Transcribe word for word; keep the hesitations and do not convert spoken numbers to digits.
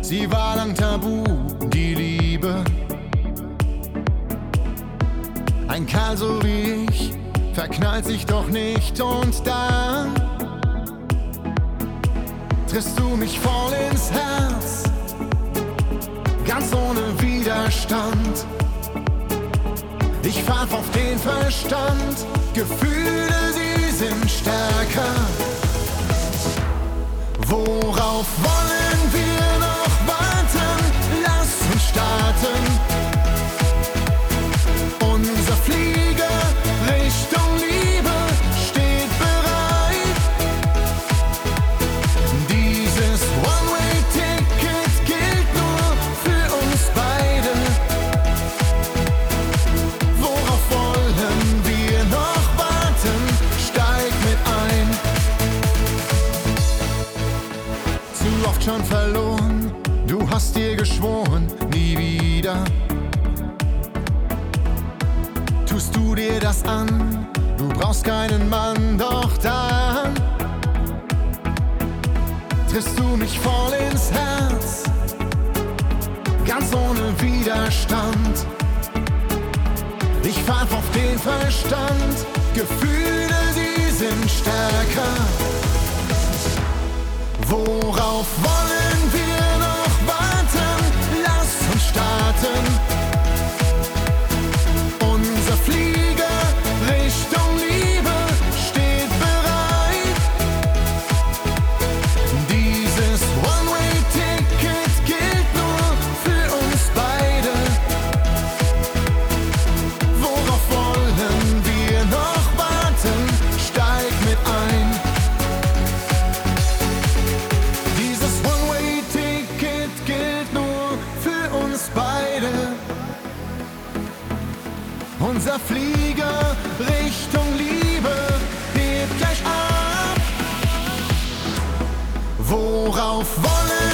Sie war lang tabu, die Liebe. Ein Kerl so wie ich verknallt sich doch nicht, und dann triffst du mich voll ins Herz, ganz ohne Widerstand. Ich pfaff auf den Verstand, Gefühle, sie sind stärker. Worauf wollen wir noch warten? Lass uns starten. Unser Flieger Richtung Liebe steht bereit. Dieses One-Way-Ticket gilt nur für uns beide. Worauf wollen wir noch warten? Steig mit ein. Zu oft schon verloren, du hast dir geschworen, nie wieder. Tust du dir das an, du brauchst keinen Mann, doch dann triffst du mich voll ins Herz, ganz ohne Widerstand. Ich pfaff auf den Verstand, Gefühle, sie sind stärker. Worauf wollen wir noch warten? Lass uns starten. Unser Flieger Richtung Liebe steht bereit. Dieses One-Way-Ticket gilt nur für uns beide. Worauf wollen wir noch warten? Steig mit ein. Dieses One-Way-Ticket gilt nur für uns beide. Unser Flieger Richtung Liebe hebt gleich ab. Worauf wollen